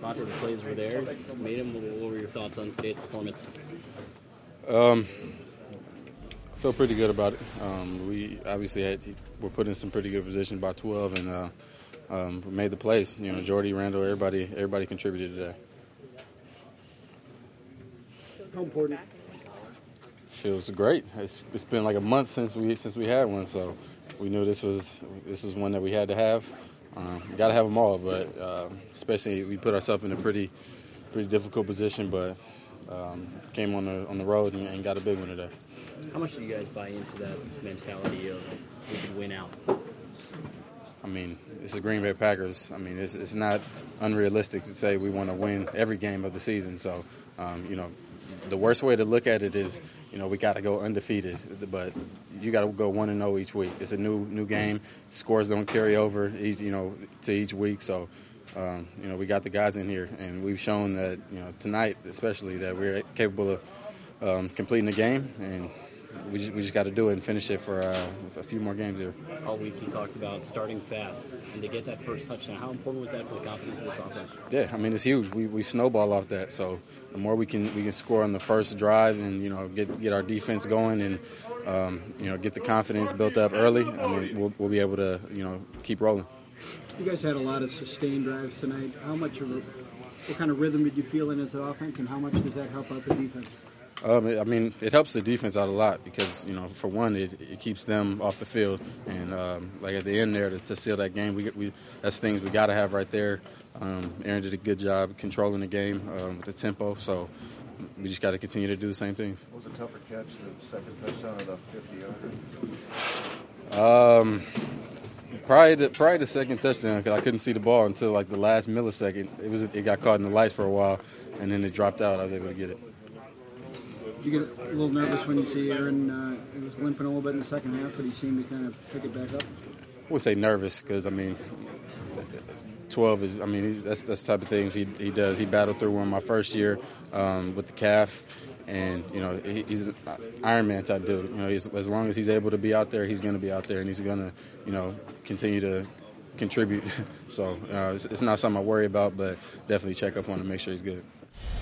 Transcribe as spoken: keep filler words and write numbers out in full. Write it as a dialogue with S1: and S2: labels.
S1: Lots of the plays were there. Made him. What were your thoughts on today's performance?
S2: Um, I feel pretty good about it. Um, we obviously had, we're put in some pretty good position by twelve, and uh, um, we made the plays. You know, Jordy, Randall, everybody, everybody contributed today.
S3: How important?
S2: Feels great. It's, it's been like a month since we since we had one, so we knew this was this was one that we had to have. Um, got to have them all, but uh, especially we put ourselves in a pretty pretty difficult position, but um, came on the on the road and, and got a big one today.
S1: How much do you guys buy into that mentality of we could win out?
S2: I mean, it's the Green Bay Packers. I mean, it's, it's not unrealistic to say we want to win every game of the season. So, um, you know, the worst way to look at it is, you know, we got to go undefeated, but you got to go one and zero each week. It's a new new game. Scores don't carry over, each, you know, to each week. So, um, you know, we got the guys in here, and we've shown that, you know, tonight especially that we're capable of um, completing the game, and we just, we just got to do it and finish it for uh, a few more games here.
S1: All week you talked about starting fast and to get that first touchdown. How important was that for the confidence of this offense?
S2: Yeah, I mean, it's huge. We we snowball off that. So the more we can we can score on the first drive and, you know, get get our defense going and, um, you know, get the confidence built up early, I mean, we'll, we'll be able to, you know, keep rolling.
S3: You guys had a lot of sustained drives tonight. How much of a, what kind of rhythm did you feel in as an offense, and how much does that help out the defense?
S2: Um, I mean, it helps the defense out a lot because, you know, for one, it, it keeps them off the field. And, um, like, at the end there, to, to seal that game, we, we that's things we got to have right there. Um, Aaron did a good job controlling the game um, with the tempo, so we just got to continue to do the same things.
S4: What was a tougher catch, the second touchdown or the fifty-yarder?
S2: Um, probably, the, probably the second touchdown because I couldn't see the ball until, like, the last millisecond. It was it got caught in the lights for a while, and then it dropped out. I was able to get it.
S3: Did you get a little nervous when you see Aaron uh, it was limping a little bit in the second half, but he seemed to kind of pick it back up?
S2: I would say nervous because, I mean, twelve is, I mean, he, that's, that's the type of things he, he does. He battled through one my first year um, with the calf, and, you know, he, he's an Iron Man type dude. You know, he's, as long as he's able to be out there, he's going to be out there, and he's going to, you know, continue to contribute. So uh, it's, it's not something I worry about, but definitely check up on him and make sure he's good.